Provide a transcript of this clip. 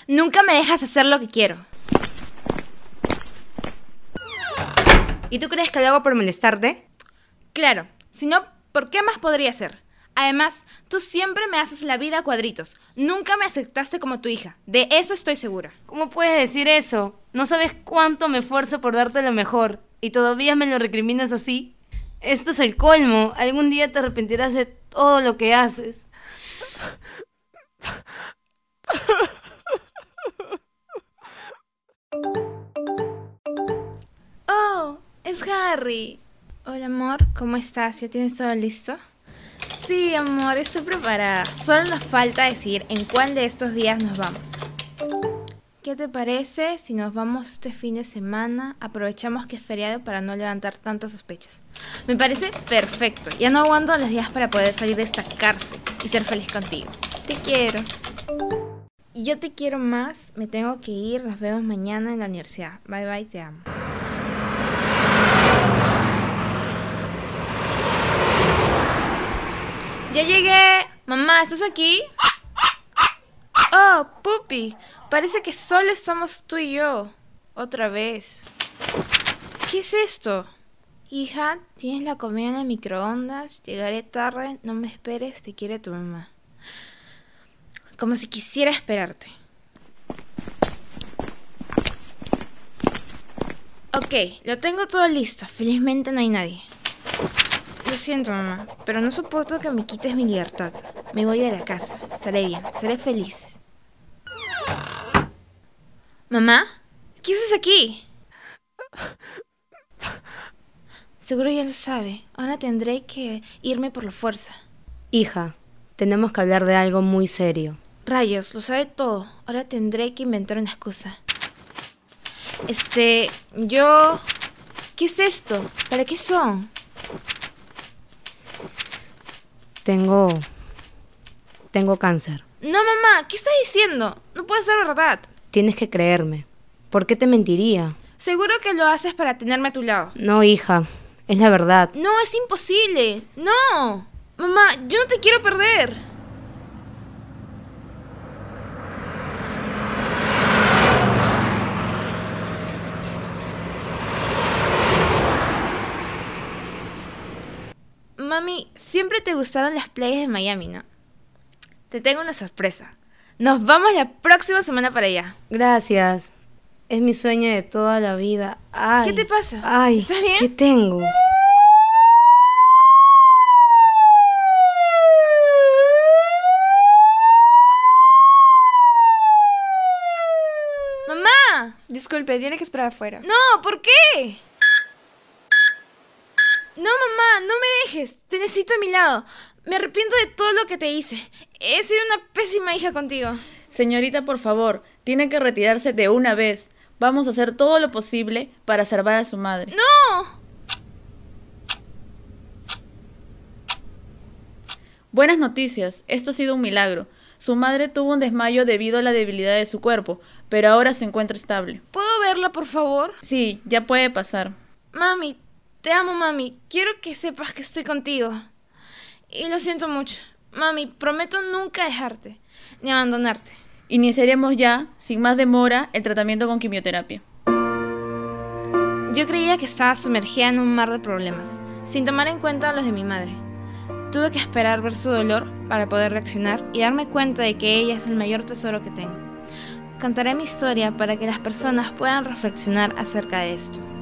Nunca me dejas hacer lo que quiero. ¿Y tú crees que lo hago por molestarte? Claro, si no, ¿por qué más podría ser? Además, tú siempre me haces la vida a cuadritos. Nunca me aceptaste como tu hija. De eso estoy segura. ¿Cómo puedes decir eso? No sabes cuánto me esfuerzo por darte lo mejor y todavía me lo recriminas así. Esto es el colmo. Algún día te arrepentirás de todo lo que haces. Oh, es Harry. Hola, amor, ¿cómo estás? ¿Ya tienes todo listo? Sí, amor, estoy preparada. Solo nos falta decidir en cuál de estos días nos vamos. ¿Qué te parece si nos vamos este fin de semana? Aprovechamos que es feriado para no levantar tantas sospechas. Me parece perfecto. Ya no aguanto los días para poder salir de esta cárcel y ser feliz contigo. Te quiero. Y yo te quiero más. Me tengo que ir. Nos vemos mañana en la universidad. Bye bye, te amo. ¡Ya llegué! Mamá, ¿estás aquí? Oh, Puppy. Parece que solo estamos tú y yo. Otra vez. ¿Qué es esto? Hija, tienes la comida en el microondas. Llegaré tarde. No me esperes. Te quiere tu mamá. Como si quisiera esperarte. Ok, lo tengo todo listo. Felizmente no hay nadie. Lo siento, mamá, pero no soporto que me quites mi libertad. Me voy de la casa. Estaré bien. Seré feliz. ¿Mamá? ¿Qué haces aquí? Seguro ya lo sabe. Ahora tendré que irme por la fuerza. Hija, tenemos que hablar de algo muy serio. Rayos, lo sabe todo. Ahora tendré que inventar una excusa. ¿Qué es esto? ¿Para qué son? Tengo cáncer. No, mamá, ¿qué estás diciendo? No puede ser verdad. Tienes que creerme. ¿Por qué te mentiría? Seguro que lo haces para tenerme a tu lado. No, hija, es la verdad. No, es imposible. No. Mamá, yo no te quiero perder. Mami, siempre te gustaron las playas de Miami, ¿no? Te tengo una sorpresa. Nos vamos la próxima semana para allá. Gracias. Es mi sueño de toda la vida. Ay, ¿Qué te pasa? Ay, ¿Estás bien? ¿qué tengo? ¡Mamá! Disculpe, tiene que esperar afuera. No, ¿por qué? No, mamá, no me dejes. Te necesito a mi lado. Me arrepiento de todo lo que te hice. He sido una pésima hija contigo. Señorita, por favor, tiene que retirarse de una vez. Vamos a hacer todo lo posible para salvar a su madre. ¡No! Buenas noticias, esto ha sido un milagro. Su madre tuvo un desmayo debido a la debilidad de su cuerpo, pero ahora se encuentra estable. ¿Puedo verla, por favor? Sí, ya puede pasar. Mami, te amo, mami. Quiero que sepas que estoy contigo. Y lo siento mucho. Mami, prometo nunca dejarte, ni abandonarte. Iniciaremos ya, sin más demora, el tratamiento con quimioterapia. Yo creía que estaba sumergida en un mar de problemas, sin tomar en cuenta los de mi madre. Tuve que esperar ver su dolor para poder reaccionar y darme cuenta de que ella es el mayor tesoro que tengo. Contaré mi historia para que las personas puedan reflexionar acerca de esto.